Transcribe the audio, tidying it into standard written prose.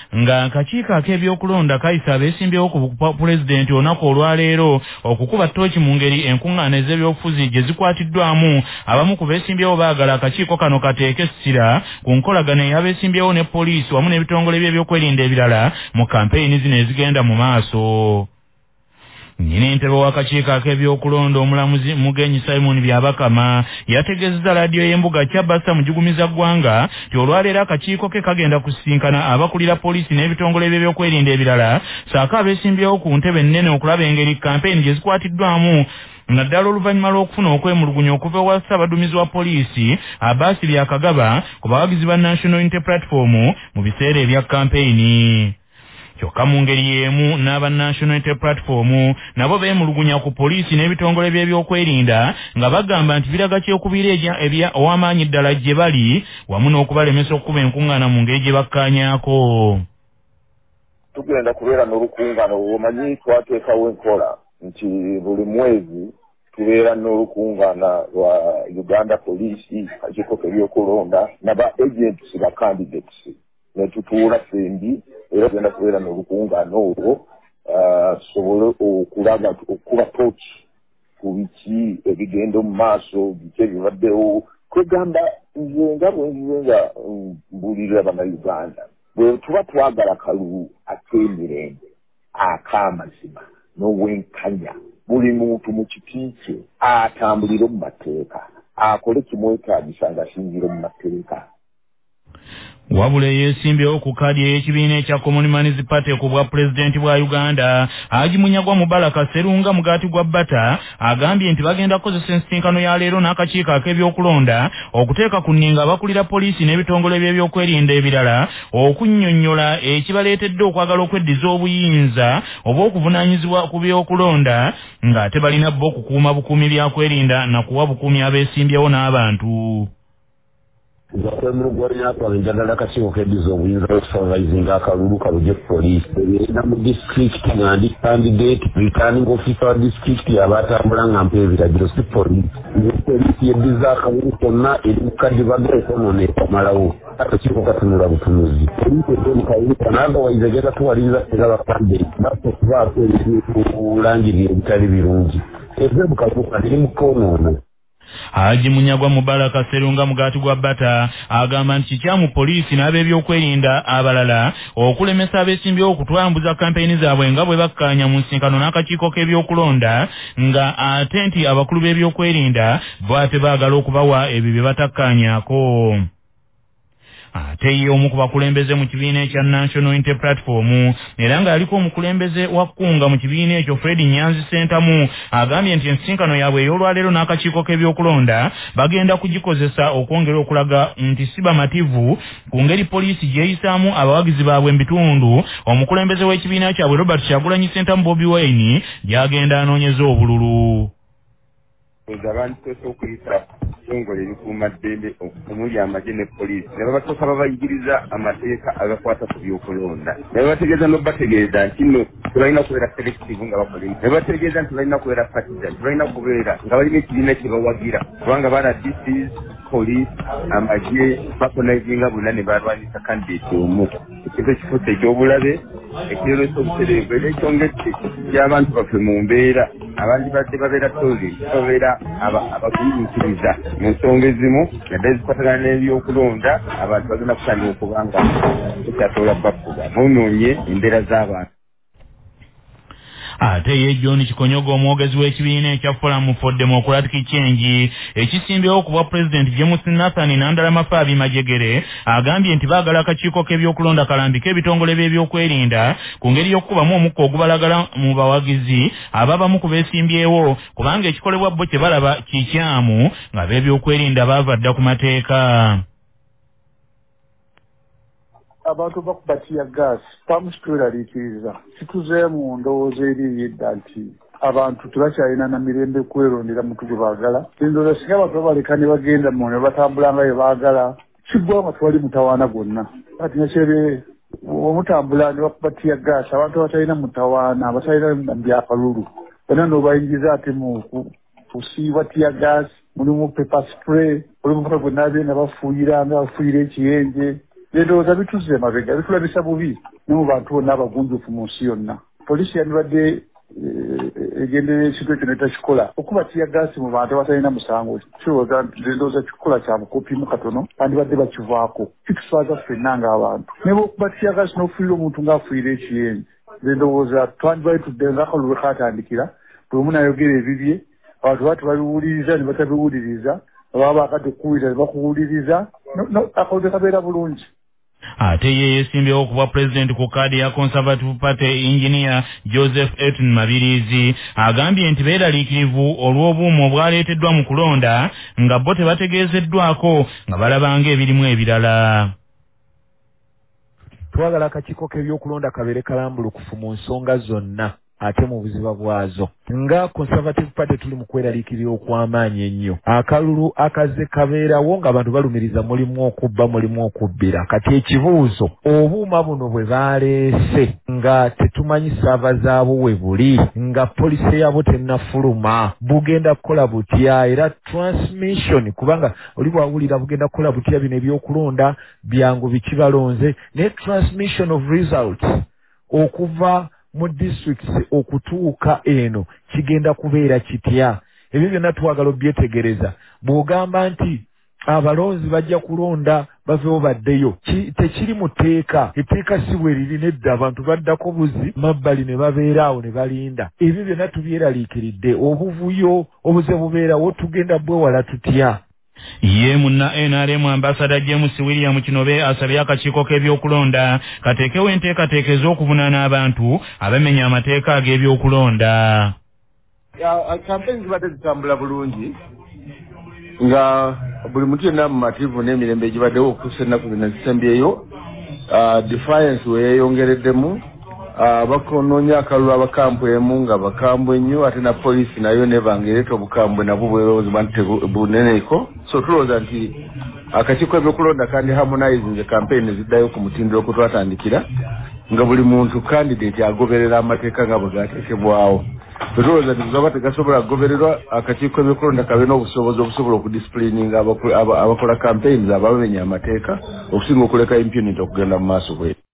nga akakiiko ak'ebyokulonda kayisa abeesimbyewo ku pulezidenti olunaku olwaleero okukuba ttooki mu ngeri enkuŋŋaana ez'ebyobufuzi gye zikwatiddwamu. Abamu ku beesimbyewo baagala akakiiko kano kateeke essira ku nkolagana ey'abeesimbyewo ne poliisi wamu n'ebitongole by'ebyokwerinda ebirala mu kampeyini zino ezigenda mu maaso. Nnyini ntebe w'akakiiko ak'ebyokulonda omulamuzi Mugenyi Simon Byabakama yategeezezza laadiyo y'embuga Kyabasa mu Jigumiza ggwanga nti olwaleero akakiiko ke kagenda kusisinkana abakulira poliisi n'ebitongole by'ebyokwerinda ebirala ssaako abeesimbyewo ku ntebe ennene okulaba engeri kampeyini gye zikwatiddwamu naddala oluvannyuma lw'okufuna okwemulugunya okuva wa ssaabaduumizi wa poliisi Abbas Byakagaba ku bawagizi ba National Unity Platform mu biseera ebya kampeyini. Kyokka mu ngeri y'emu n'aba National Unity Platform nabo beemulugunya ku poliisi n'ebitongole by'ebyokwerinda nga bagamba nti biraga kyekubiira ow'amaanyi ddala gye bali wamu n'okubalemesa okukuba enkuŋŋaana mu ngeri gye bakkaanyaako. Tugenda kubeera n'olukuŋŋaana omanyi twateekawo enkola nti buli mwezi tubeera n'olukuŋŋaana lwa Uganda Police akakiiko k'ebyokulonda n'aba agents ba candidates ne tutuula fembi era tugenda kubeera n'olukuŋŋaana olwo tusobole okulaga okukuba tooki ku biki ebigenda mu maaso biki ebibaddewo kwegamba nze nga bwenzize nga mbulirira bannayuganda bwe tuba twagala kalulu ak'emirembe ak'amazima n'obwenkanya buli muntu mu kiti kye atambulire mu mateeka akole kimwetaagisa ng'asinziire mu mateeka. Wabula yeesimbyewo ku kaadi ey'ekibiina ekya Common Man's Party ku bwa pulezidenti bwa Uganda Haji Munyagwa Mubaraka Sserunga Mugaati gwa Bata agambye nti bagenda kukozesa ensisinkano ya leero n'akakiiko ak'ebyokulonda okuteeka ku nninga abakulira poliisi n'ebitongole by'ebyokwerinda ebirala okunnyonnyola ekibaleetedde okwagala okweddiza obuyinza oba okuvunaanyizibwa ku byokulonda ng'ate balina bo okukuuma bukuumi byakwerinda na kuwa bukuumi abeesimbyewo n'abantu. Gwanya kwa njagala akakiiko keddiza obuyinza bw'okusupervisinga akalulu kaluje poliisi ebeera mu district nga ndi candidate returning officer wa district abatambula nga mpa ebiragiro si poliisi poliisi yeddiza akalulu konna eri mu kadibaga ekonono ekamalawo akakiiko katunula butunuzi poliisi ede mu kalulu kanaagawayiza egenda tuwaliriza era bacandidate basokubaako ebyokulangirira ebitali birungi eve mu kalulu kali mu konono. Haji Munyagwa Mubaraka Sserunga Mugaati gwa Bata agamba nti kikyamu poliisi n'ab'ebyokwerinda abalala okulemesa abeesimbyewo okutwambuza kampeyini zaabwe nga bwe bakkaanya mu nsinkano n'akakiiko k'ebyokulonda nga ate nti abakulu b'ebyokwerinda bw'ate baagala okubawa ebyo bye batakkaanyaako. Ate ye omu ku bakulembeze mu kibiina ekya National Unity Platform era nga aliko omukulembeze wa kkunga mu kibiina ekyo Fred Nyanzi Sentamu agambye nti ensinkano yaabwe ey'olwaleero n'akakiiko k'ebyokulonda bagenda kugikozesa okwongera okulaga nti si bamativu ku ngeri poliisi gyeyisaamu abawagizi baabwe mu bitundu omukulembeze w'ekibiina kyabwe Robert Kyagulanyi Sentamu Bobi Wine gy'agenda anoonyeza obululu. Abantu soso okuyita ekitongole ebikuumaddembe omuli amagye ne poliisi ne babasooka babayigiriza amateeka agakwata ku byokulonda ne babategeeza n'obategeeza nti nno tebalina kubeera selective nga bakola ne bategeeza nti balina kubeera partisan tebalina kubeera nga balina ekibiina kye bawagira kubanga bana DCs poliisi amagye bakonayizinga bonna ne balwanyisa kandidate omu ekintu ekifuuse ekyobulabe ekireresa obutereevu era ekyongedde gy'abantu baffe mu mbeera abandi badde babeera toli babeera abagumiikiriza mu nsonga ezimu naddala ezikwatagana n'ebyokulonda abantu bagenda kutandika okubanga ekyatola bafuga munoonye embeera z'abantu. Ate ye John Kikonyogo omwogezi w'ekibiina ekya Forum for Democratic Change ekisimbyewo ku bwa President James Nathan Nandala Fabi Majegere agambye nti baagala akakiiko k'ebyokulonda kalambike ebitongole by'ebyokwerinda ku ngeri y'okukubamu omukka ogubalagala mu bawagizi ababamu ku beesimbyewo kubanga ekikolebwa bo kye balaba kikyamu nga b'ebyokwerinda baava dda ku mateeka. Abantu bakubatiya gas pamusitweraliikiriza situze mu ndowooza eri yedda nti abantu tebakyalina na mirembe kwerondera muntu gwe baagala endowooza singa abantu babaleka ne bagenda mu ne batambula nga bye baagala kiggwanga tewali mutawaana gwonna kati nakyebe omutambula ne bakubatiya gas abantu abatalina mutawaana abatalina byakalulu bonna n'obayingiza ate mu kusiiba tiya gas mulimu pepa spray mulimu muta gwe naabye ne bafuuyira nga bafuuyira ekiyenje endowooza bituze emabega bitulabisa bubi ne mu bantu bonna abagunjufu mu nsi yonna. Poliisi yandibadde egenderera ekintu ekyo netakikola okuba tiyagaasi mu bantu abatalina musango kirowooza ndowooza kikola kya bukopimu katono bandibadde bakivaako kituswaza ffenna ng'abantu naye bwokuba tiyagaasi n'ofuirira omuntu ng'afuirira ekiyenzi ndowooza twandibadde tudde ng'akalulu lwe kaatandikira buli omu nayogera ebibye abantu bati babiwuliriza ne batabiwuliriza baba bakadde okuwuliriza ne bakuwuliriza akalulu kabeera bulungi. Ate ye yesimbyewo okuba pulezidenti ku kaadi ya Conservative Party Engineer Joseph Eton Mabirizi agambye nti beeraliikirivu olw'obuuma obwaleeteddwa mu kulonda nga bo tebategeezeddwako nga balabanga ebirimu ebirala. Twagala akakiiko k'ebyokulonda kabeere kalambulukufu mu nsonga zonna ate mu buziba bwazo. Nga Conservative Party tuli mu kweraliikirira okw'amaanyi ennyo. Akalulu akaze kabeerawo nga abantu balumiriza mulimu okubba mulimu okubbira. Kati ekibuuzo obuuma buno bwe baleese nga tetumanyi saava zaabo we buli nga poliisi yabo tennafuluma bugenda kukola butya era transmission kubanga oli bwawulira bugenda kukola butya bino ebyokulonda byangu bikibalonze ne transmission of results okuva mu districts okutuuka eno kigenda kubeera kitya. Ebyo byonna twagala obyetegereza. Bw'ogamba nti abalonzi bajja kulonda baveewo baddeyo tekiri mu tteeka. Etteeka si bwe liri nedda abantu baddako buzi mabbali ne babeeraawo ne balinda. Ebyo byonna tubyeraliikiridde. Obuvuyo obuze bubeerawo tugenda bwewala tutya. Ye munna NRM ambassador James William Kinobe asabye akakiiko k'ebyokulonda kateekewo enteekateeka ez'okuvunaana abantu abamenya amateeka ag'ebyokulonda. Kampeni zibadde zitambula bulungi nga buli muntu yenna mumativu n'emirembe egibaddewo okutuusa ennaku zino zisembyeyo. Defiance weyeeyongereddemu bakonoonya akalulu abakambwe emu nga bakambwe nnyo ate na poliisi nayo nebanga ereeta obukambwe nabwo bweroozebwa nti buneneeko. So tulowooza nti akakiiko ebyokulonda kandi harmonizinze campaign eziddayo ku mutindo okutwatandikira nga buli muntu candidate agoberera amateeka nga bwe gateekebwawo. Tulowooza nti tuzaba tegasobola kugobererwa akakiiko ebyokulonda kabe n'obusobozi obusobola okudisciplininga abakola campaigns abamenya amateeka okusinga okuleka impunity okugenda mu maaso bwe.